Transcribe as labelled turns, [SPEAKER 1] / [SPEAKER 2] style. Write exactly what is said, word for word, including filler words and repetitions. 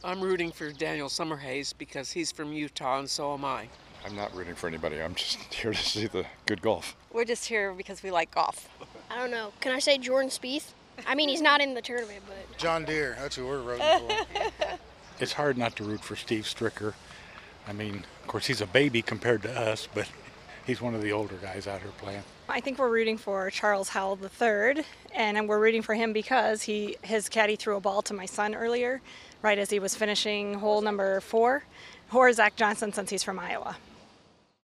[SPEAKER 1] I'm rooting for Daniel Summerhays because he's from Utah and so am I.
[SPEAKER 2] I'm not rooting for anybody. I'm just here to see the good golf.
[SPEAKER 3] We're just here because we like golf.
[SPEAKER 4] I don't know. Can I say Jordan Spieth? I mean, he's not in the tournament, but...
[SPEAKER 5] John Deere, that's who we're rooting for.
[SPEAKER 6] It's hard not to root for Steve Stricker. I mean, of course, he's a baby compared to us, but he's one of the older guys out here playing.
[SPEAKER 3] I think we're rooting for Charles Howell the third, and we're rooting for him because he his caddy threw a ball to my son earlier, right as he was finishing hole number four, or Zach Johnson since he's from Iowa.